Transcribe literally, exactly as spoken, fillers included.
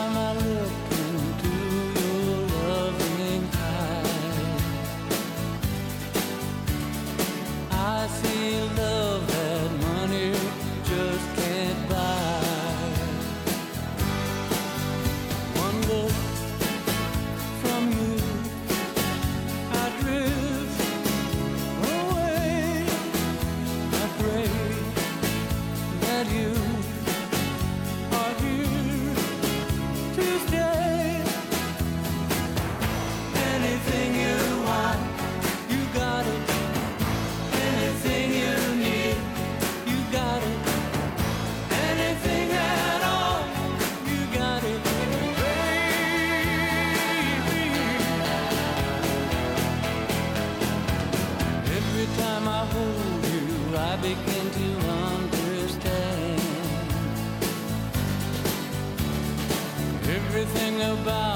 time I look into your loving eyes, I see love that money just can't buy. One look from you, I drift away. I pray that you are here to stay. Anything you want, you got it. Anything you need, you got it. Anything at all, you got it, baby. Every time I hold you, I begin to understand everything about